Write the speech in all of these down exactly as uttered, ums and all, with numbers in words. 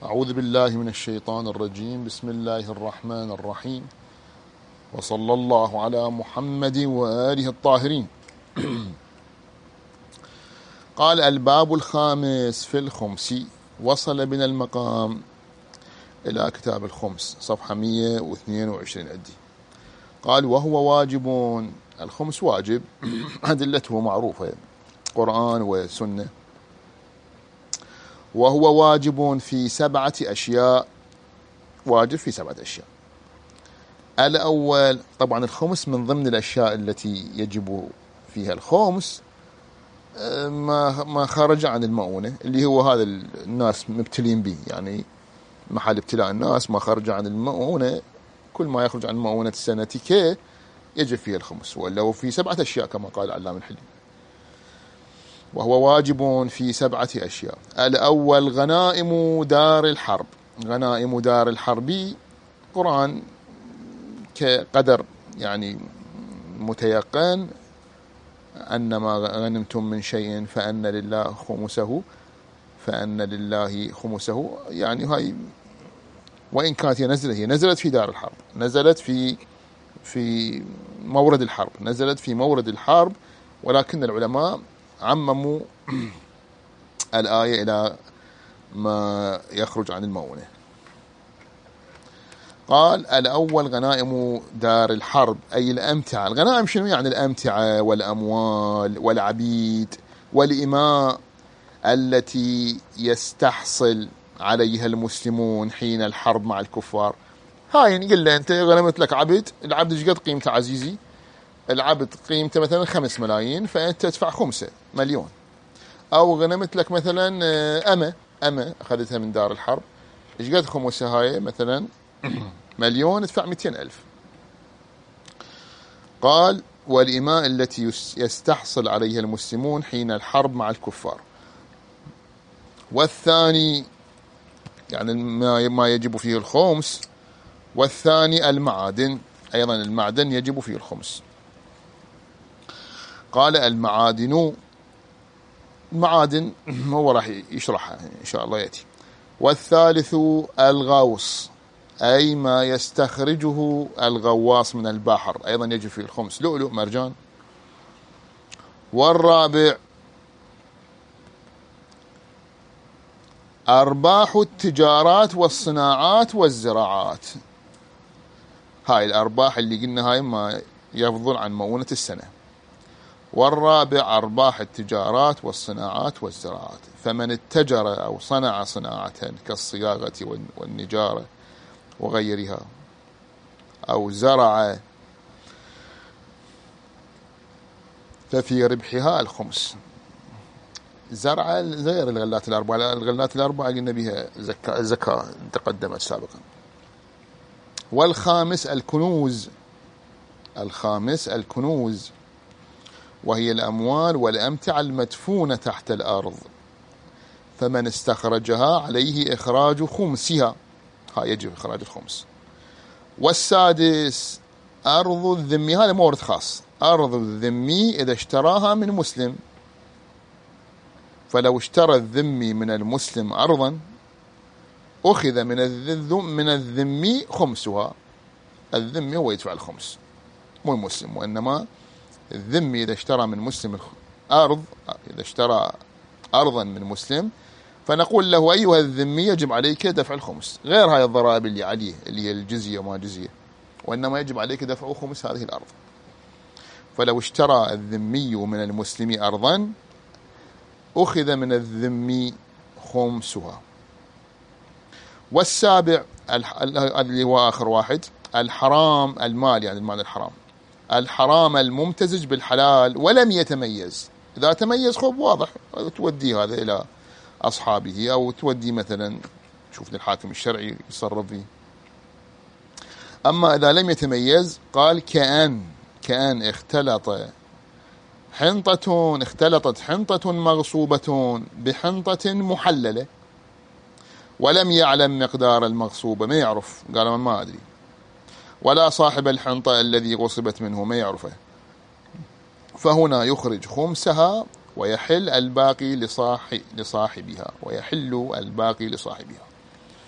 أعوذ بالله من الشيطان الرجيم. بسم الله الرحمن الرحيم، وصلى الله على محمد وآله الطاهرين. قال: الباب الخامس في الخمس. وصل بنا المقام إلى كتاب الخمس، صفحة مئة واثنين وعشرين عندي. قال: وهو واجب. الخمس واجب، أدلته معروفة، قرآن وسنة. وهو واجب في سبعة أشياء. واجب في سبعة أشياء. الأول، طبعا الخمس من ضمن الأشياء التي يجب فيها الخمس ما ما خرج عن المؤونة، اللي هو هذا الناس مبتلين به، يعني محل ابتلاء الناس ما خرج عن المؤونة. كل ما يخرج عن مؤونة السنة كي يجب فيها الخمس، ولا هو في سبعة أشياء كما قال علام الحلي. وهو واجب في سبعة أشياء. الأول، غنائم دار الحرب. غنائم دار الحرب قرآن كقدر، يعني متيقن أن ما غنمتم من شيء فأن لله خمسه فأن لله خمسه، يعني هاي وإن كانت هي نزلت هي نزلت في دار الحرب، نزلت في في مورد الحرب، نزلت في مورد الحرب، ولكن العلماء عمموا الآية إلى ما يخرج عن المؤونة. قال: الأول غنائم دار الحرب، أي الأمتعة. الغنائم شنو يعني؟ الأمتعة والأموال والعبيد والإماء التي يستحصل عليها المسلمون حين الحرب مع الكفار. هاي نقول له أنت غنمت لك عبد، العبد ايش قد قيمته عزيزي؟ العبد قيمته مثلا خمس ملايين، فأنت تدفع خمسة مليون. أو غنمت لك مثلا أمة أمة أخذتها من دار الحرب، ايش قد خمسة هاي؟ مثلا مليون، ادفع مئتين ألف. قال: والإماء التي يستحصل عليها المسلمون حين الحرب مع الكفار. والثاني، يعني ما يجب فيه الخمس. والثاني المعادن، أيضا المعدن يجب فيه الخمس. قال: المعادن، المعادن هو راح يشرحها إن شاء الله يأتي. والثالث الغوص، أي ما يستخرجه الغواص من البحر، أيضا يجب فيه الخمس، لؤلؤ مرجان. والرابع أرباح التجارات والصناعات والزراعات. هاي الأرباح اللي قلنا هاي ما يفضل عن مؤونة السنة. والرابع أرباح التجارات والصناعات والزراعات، فمن اتجر أو صنع صناعة كالصياغة والنجارة وغيرها، أو زرع، ففي ربحها الخمس. زرع غير الغلات الأربعة، الغلات الأربعة قلنا بها زكاة، زكاة تقدمت سابقا. والخامس الكنوز. الخامس الكنوز، وهي الأموال والأمتعة المدفونة تحت الأرض، فمن استخرجها عليه إخراج خمسها، ها يجب إخراج الخمس. والسادس أرض الذمي، هذا مورد خاص. أرض الذمي إذا اشتراها من مسلم، فلو اشترى الذمي من المسلم أرضا أخذ من الذم من الذمي خمسها. الذمي هو يدفع الخمس، مو المسلم، وإنما الذمي إذا اشترى من مسلم أرض، إذا اشترى أرضا من مسلم، فنقول له: أيها الذمي يجب عليك دفع الخمس، غير هاي الضرائب اللي عليه اللي هي الجزية وما جزية، وإنما يجب عليك دفع خمس هذه الأرض. فلو اشترى الذمي من المسلم أرضا أخذ من الذمي خمسها. والسابع اللي هو آخر واحد، الحرام المال، يعني المال الحرام، الحرام الممتزج بالحلال ولم يتميز. إذا تميز خب واضح تودي هذا إلى أصحابه، أو تودي مثلا شوف للحاكم الشرعي يصرف فيه. أما إذا لم يتميز، قال: كأن كأن اختلط حنطة اختلطت حنطة مغصوبة بحنطة محللة ولم يعلم مقدار المغصوبة، ما يعرف، قال ما أدري، ولا صاحب الحنطة الذي غصبت منه ما يعرفه، فهنا يخرج خمسها ويحل الباقي لصاحب لصاحبها ويحل الباقي لصاحبها.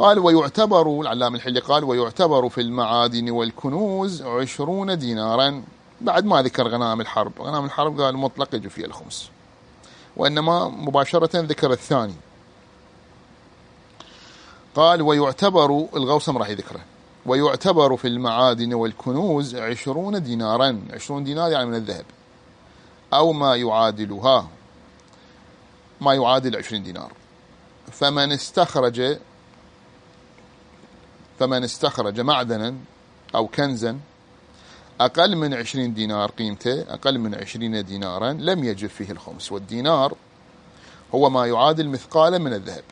قال ويعتبر، العلامة الحلي قال ويعتبر في المعادن والكنوز عشرون دينارا، بعد ما ذكر غنائم الحرب. غنائم الحرب قال مطلق يجب فيها الخمس، وإنما مباشرة ذكر الثاني. قال ويعتبر، الغوصم راح يذكره، ويعتبر في المعادن والكنوز عشرون دينارا، عشرون دينار يعني من الذهب، أو ما يعادلها، ما يعادل عشرين دينار. فمن استخرج فمن استخرج معدنا أو كنزا أقل من عشرين دينار قيمته، أقل من عشرين دينارا، لم يجب فيه الخمس. والدينار هو ما يعادل مثقالا من الذهب،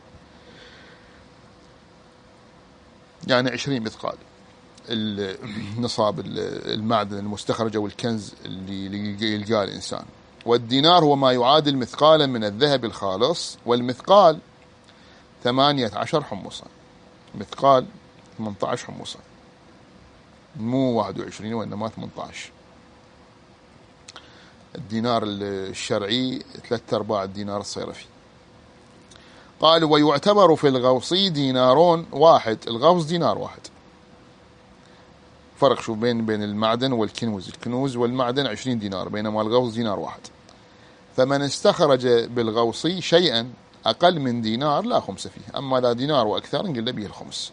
يعني عشرين مثقال النصاب المعدن المستخرج أو الكنز اللي يلقاه الإنسان. والدينار هو ما يعادل مثقالا من الذهب الخالص، والمثقال ثمانية عشر حمصا، مثقال ثمانية عشر حمصا، مو واحد وعشرين وإنما ثمانية عشر. الدينار الشرعي ثلاثة أرباع الدينار الصيرفي. قال ويعتبر في الغوصي دينارون واحد، الغوص دينار واحد. فرق شو بين بين المعدن والكنوز، الكنوز والمعدن عشرين دينار، بينما الغوص دينار واحد. فمن استخرج بالغوصي شيئا أقل من دينار لا خمس فيه، أما لا دينار وأكثر نقل به الخمس.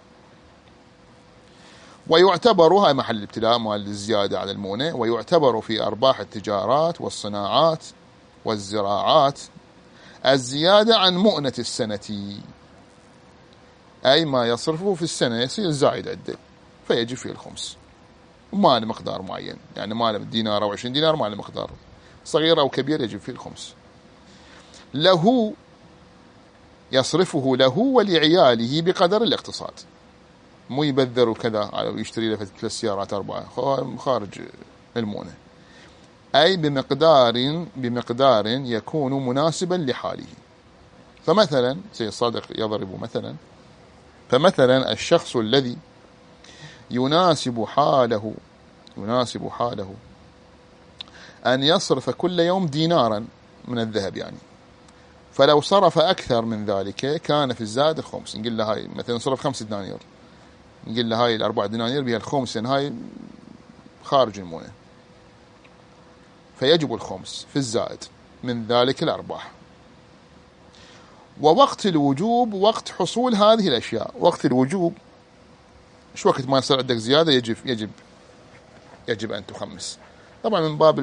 ويعتبر، هاي محل الابتلاء مال الزيادة على المؤنة، ويعتبر في أرباح التجارات والصناعات والزراعات الزيادة عن مؤنة السنة، أي ما يصرفه في السنة يصير زائد عنده فيجب فيه الخمس، وما له مقدار معين، يعني ما له دينار أو عشرين دينار، ما له مقدار، صغير أو كبير يجب فيه الخمس. له يصرفه له ولعياله بقدر الاقتصاد، مو يبذر وكذا ويشتري له ثلاث سيارات أربعة خارج المؤنة، أي بمقدار بمقدار يكون مناسبا لحاله. فمثلا سيد صادق يضرب مثلا، فمثلا الشخص الذي يناسب حاله يناسب حاله أن يصرف كل يوم دينارا من الذهب، يعني فلو صرف أكثر من ذلك كان في الزائد الخمس. نقول له هاي مثلا صرف خمس دنانير، نقول له هاي الأربع دنانير بها الخمس، لأن هاي خارج المؤنة، فيجب الخمس في الزائد من ذلك الأرباح. ووقت الوجوب وقت حصول هذه الأشياء. وقت الوجوب شو وقت ما يصير عندك زيادة يجب يجب يجب أن تخمس. طبعا من باب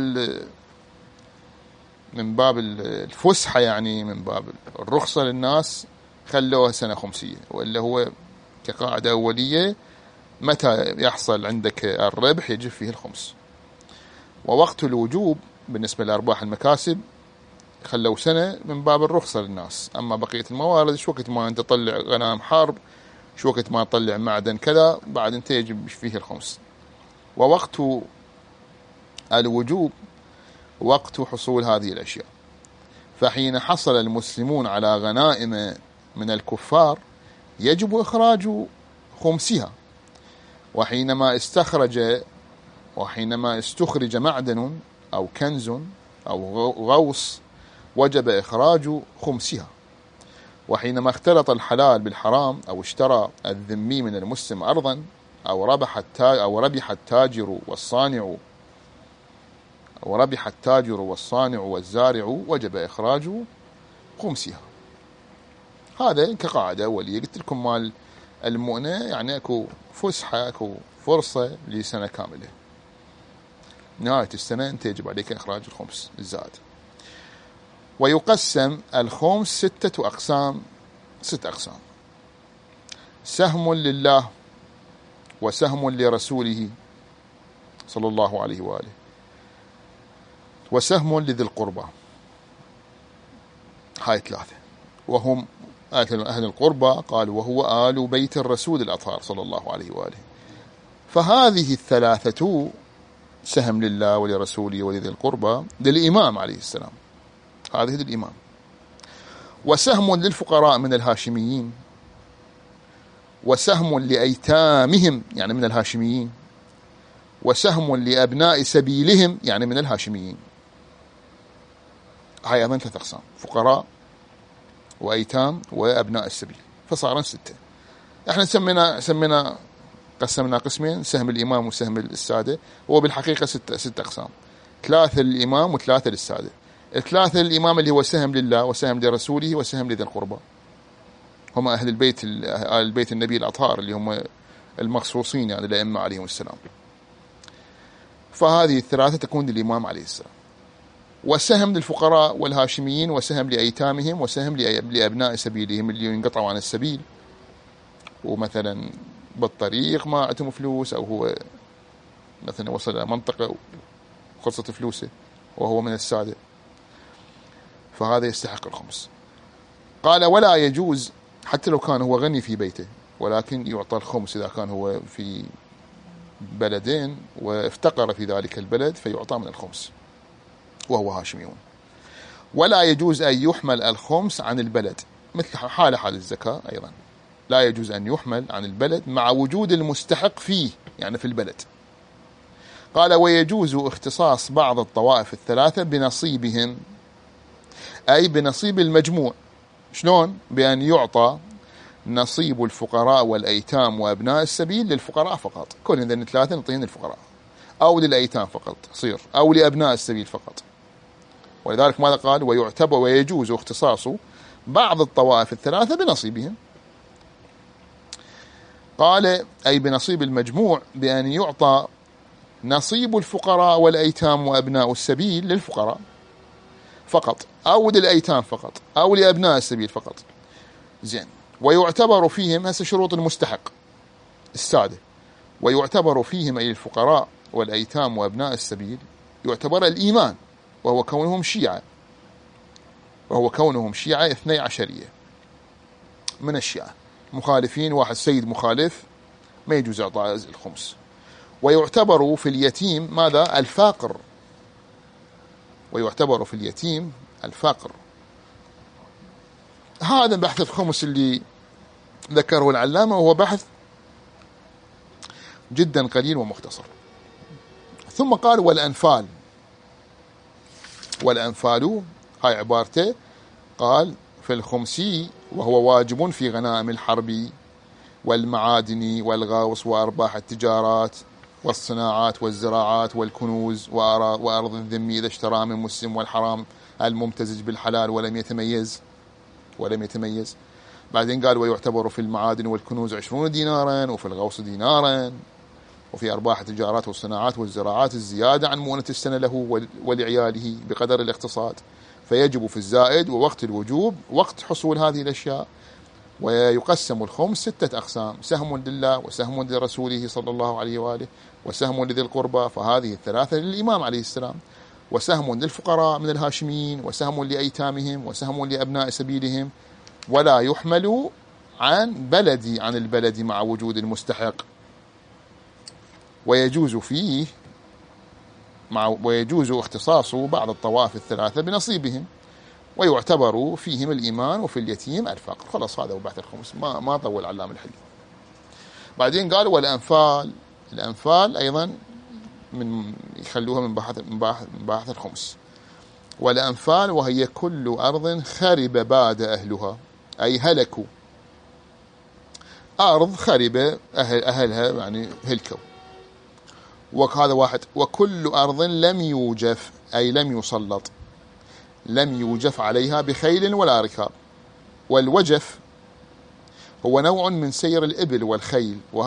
من باب الفسحة، يعني من باب الرخصة للناس خلوها سنة خمسية، وإلا هو كقاعدة أولية متى يحصل عندك الربح يجب فيه الخمس. ووقت الوجوب بالنسبة لأرباح المكاسب خلوا سنة من باب الرخصة للناس. أما بقية الموارد شو وقت ما أنت تطلع غنائم حرب، شو وقت ما تطلع معدن كذا، بعد أنت يجب فيه الخمس. ووقت الوجوب وقت حصول هذه الأشياء، فحين حصل المسلمون على غنائم من الكفار يجب إخراج خمسها، وحينما استخرج وحينما استخرج معدن أو كنز أو غوص وجب إخراج خمسها. وحينما اختلط الحلال بالحرام أو اشترى الذمي من المسلم أرضا أو ربح التاج أو ربح التاجر والصانع أو ربح التاجر والصانع والزارع وجب إخراج خمسها. هذا كقاعدة أولية. قلت لكم مال المؤنة يعني أكو فسحة، أكو فرصة لسنة كاملة، نهاية السنة أنت يجب عليك إخراج الخمس الزائد. ويقسم الخمس ستة أقسام، ست أقسام: سهم لله، وسهم لرسوله صلى الله عليه وآله، وسهم لذي القربى. هاي ثلاثة، وهم أهل القربى قال وهو آل بيت الرسول الأطهار صلى الله عليه وآله. فهذه الثلاثة سهم لله ولرسوله ولذي القربى للإمام عليه السلام، هذه للإمام. وسهم للفقراء من الهاشميين، وسهم لأيتامهم يعني من الهاشميين، وسهم لأبناء سبيلهم يعني من الهاشميين. هاي أيضا ثلاث أقسام: فقراء وأيتام وأبناء السبيل، فصار ستة. احنا سمينا سمينا قسمنا قسمين، سهم الإمام وسهم السادة. هو بالحقيقة ست ست أقسام، ثلاثة للإمام وثلاثة للسادة. الثلاثة للإمام اللي هو سهم لله وسهم لرسوله وسهم لذي القربى، هم أهل البيت أهل البيت النبي الأطهار اللي هم المخصوصين يعني الأئمة عليهم السلام. فهذه الثلاثة تكون للإمام عليه السلام، وسهم للفقراء والهاشميين، وسهم لأيتامهم، وسهم لأبناء سبيلهم اللي ينقطعوا عن السبيل، ومثلا بالطريق ما عندهم فلوس، أو هو مثلا وصل إلى منطقة وخلصت فلوسه وهو من السادة، فهذا يستحق الخمس. قال ولا يجوز حتى لو كان هو غني في بيته، ولكن يعطى الخمس إذا كان هو في بلدين وافتقر في ذلك البلد فيعطى من الخمس وهو هاشميون. ولا يجوز أن يحمل الخمس عن البلد، مثل حال حال الزكاة أيضا، لا يجوز أن يحمل عن البلد مع وجود المستحق فيه، يعني في البلد. قال ويجوز اختصاص بعض الطوائف الثلاثة بنصيبهم، أي بنصيب المجموع. شلون؟ بأن يعطى نصيب الفقراء والأيتام وأبناء السبيل للفقراء فقط، كل هذين ثلاثة نعطيهم للفقراء، أو للأيتام فقط تصير، أو لأبناء السبيل فقط. ولذلك ماذا قال؟ ويعتبر ويجوز اختصاص بعض الطوائف الثلاثة بنصيبهم. قال أي بنصيب المجموع بأن يعطى نصيب الفقراء والأيتام وأبناء السبيل للفقراء فقط، أو للأيتام فقط، أو لأبناء السبيل فقط. زين. ويعتبر فيهم هسه شروط المستحق السادة، ويعتبر فيهم أي الفقراء والأيتام وأبناء السبيل يعتبر الإيمان، وهو كونهم شيعة، وهو كونهم شيعة اثني عشرية من الشيعة مخالفين، واحد سيد مخالف ما يجوز إعطاء الخمس. ويعتبر في اليتيم ماذا؟ الفاقر، ويعتبر في اليتيم الفاقر. هذا بحث الخمس اللي ذكره العلامة، وهو بحث جدا قليل ومختصر. ثم قال والأنفال، والأنفال هاي عبارته، قال في الخمسي وهو واجب في غنائم الحرب والمعادن والغوص وأرباح التجارات والصناعات والزراعات والكنوز وأرض الذمي إذا اشترى من مسلم، والحرام الممتزج بالحلال ولم يتميز ولم يتميز بعدين قال ويعتبر في المعادن والكنوز عشرون دينارا، وفي الغوص دينارا، وفي أرباح التجارات والصناعات والزراعات الزيادة عن مؤنة السنة له ولعياله بقدر الاقتصاد، فيجب في الزائد ووقت الوجوب وقت حصول هذه الأشياء. ويقسم الخمس ستة أقسام، سهم لله وسهم لرسوله صلى الله عليه وآله وسهم لذي القربى، فهذه الثلاثة للإمام عليه السلام، وسهم للفقراء من الهاشميين، وسهم لأيتامهم، وسهم لأبناء سبيلهم. ولا يحمل عن بلدي عن البلد مع وجود المستحق. ويجوز فيه مع ويجوز اختصاص بعض الطوائف الثلاثة بنصيبهم، ويعتبر فيهم الإيمان وفي اليتيم الفقر. خلاص هذا هو بحث الخمس، ما ما طول علام الحلي. بعدين قالوا والأنفال، الأنفال أيضا من يخلوها من بحث من بحث, من بحث الخمس. والأنفال وهي كل أرض خرب باد أهلها، أي هلكوا، أرض خرب أهل أهلها يعني هلكوا. وهذا واحد. وكل أرض لم يوجف، أي لم يسلط، لم يوجف عليها بخيل ولا ركاب. والوجف هو نوع من سير الإبل والخيل، وهذا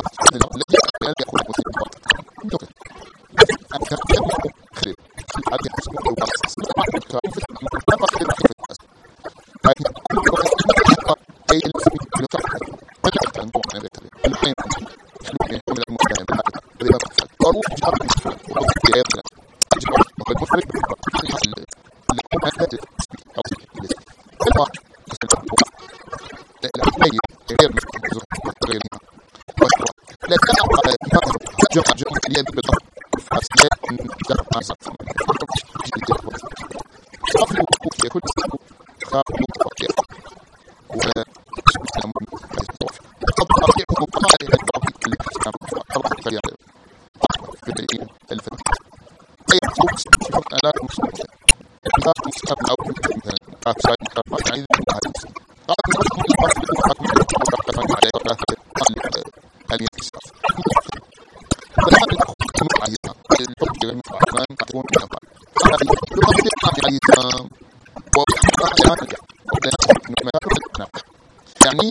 يعني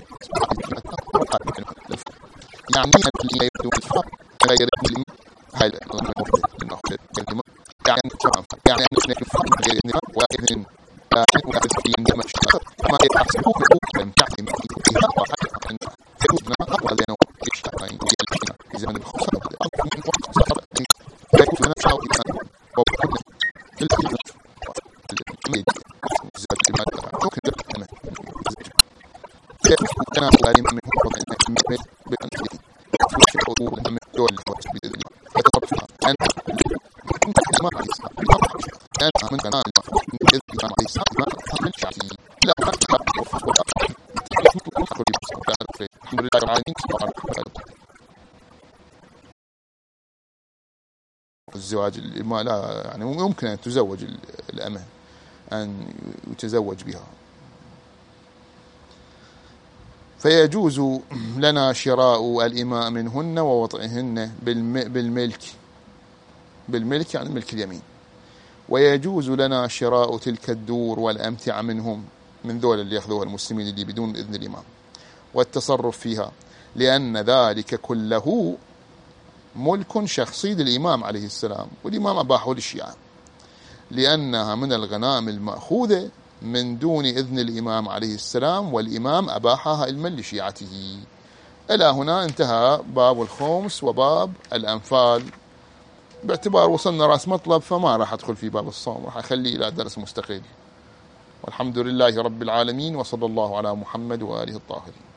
يعني اللي يبدو الفرق غير هاي الكلمة يعني يعني أن الفرق غير وإذن عندما اشتغل ما يحسبه لم تعلم فيها وحتى أن تكون ولنا اشتغلين في زمن الخصوص من وقت سفر يكون نفسه وكل الكلمة زاد المادة ممكن لكنا كان غالي من من بأن في حضور من دول بإذن الله يتطرفها أن ما كان من قناة المفروض من إذن الله عليه السلام ما من شعبي لا أكثر الحمد لله رب العالمين الزواج ما لا يعني ممكن أن تزوج الأمة أن يتزوج بها فيجوز لنا شراء الإماء منهن ووضعهن بالملك بالملك يعني ملك اليمين ويجوز لنا شراء تلك الدور والأمتعة منهم من ذول اللي يأخذوها المسلمين اللي بدون إذن الإمام والتصرف فيها لأن ذلك كله ملك شخصي للإمام عليه السلام والإمام أباحه للشيعة لأنها من الغنائم المأخوذة من دون إذن الإمام عليه السلام والإمام أباحها علما لشيعته. إلى هنا انتهى باب الخمس وباب الأنفال باعتبار وصلنا رأس مطلب فما راح أدخل في باب الصوم راح أخليه إلى درس مستقل والحمد لله رب العالمين وصلى الله على محمد وآله الطاهرين.